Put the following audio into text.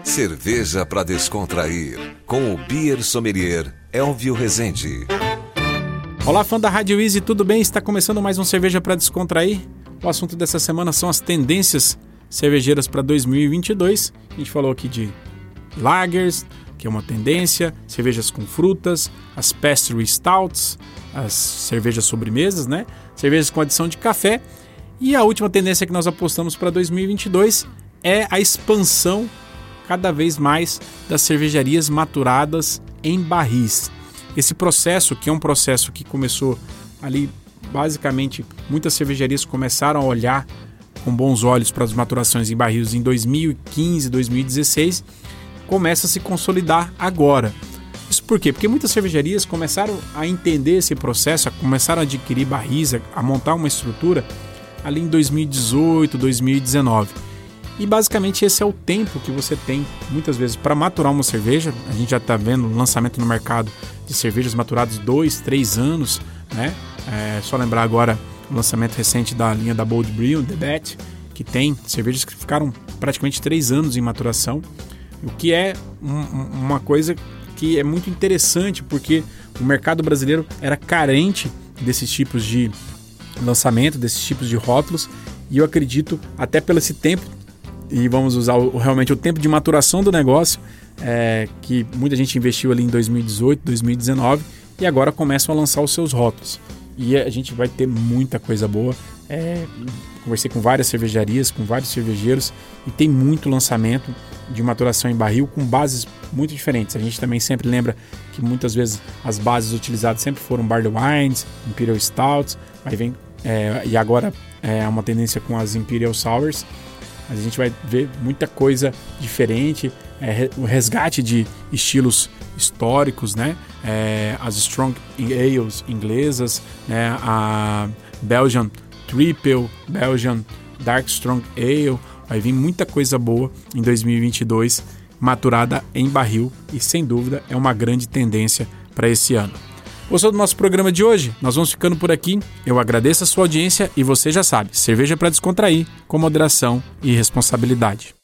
Cerveja para descontrair, com o Beer Sommelier Elvio Rezende. Olá, fã da Rádio Easy, tudo bem? Está começando mais um Cerveja para Descontrair. O assunto dessa semana são as tendências cervejeiras para 2022. A gente falou aqui de lagers, que é uma tendência, cervejas com frutas, as pastry stouts, as cervejas sobremesas, né? Cervejas com adição de café. E a última tendência que nós apostamos para 2022 é a expansão cada vez mais das cervejarias maturadas em barris. Esse processo, que é um processo que começou ali, basicamente, muitas cervejarias começaram a olhar com bons olhos para as maturações em barris em 2015, 2016, começa a se consolidar agora. Isso por quê? Porque muitas cervejarias começaram a entender esse processo, começaram a adquirir barris, a montar uma estrutura ali em 2018, 2019. E basicamente esse é o tempo que você tem, muitas vezes, para maturar uma cerveja. A gente já está vendo lançamento no mercado de cervejas maturadas 2, 3 anos, né? É só lembrar agora o lançamento recente da linha da Bold Brew, The Bet, que tem cervejas que ficaram praticamente 3 anos em maturação, o que é uma coisa que é muito interessante, porque o mercado brasileiro era carente desses tipos de lançamento, desses tipos de rótulos, e eu acredito, até pelo esse tempo, e vamos usar realmente o tempo de maturação do negócio, que muita gente investiu ali em 2018, 2019, e agora começam a lançar os seus rótulos. E a gente vai ter muita coisa boa. Conversei com várias cervejarias, com vários cervejeiros, e tem muito lançamento de maturação em barril com bases muito diferentes. A gente também sempre lembra que muitas vezes as bases utilizadas sempre foram Barley Wines, Imperial Stouts, e agora é uma tendência com as Imperial Sours. Mas a gente vai ver muita coisa diferente, o resgate de estilos históricos, né? As Strong Ales inglesas, né? A Belgian Triple, Belgian Dark Strong Ale. Vai vir muita coisa boa em 2022, maturada em barril, e sem dúvida é uma grande tendência para esse ano. Gostou do nosso programa de hoje? Nós vamos ficando por aqui. Eu agradeço a sua audiência e você já sabe, cerveja para descontrair, com moderação e responsabilidade.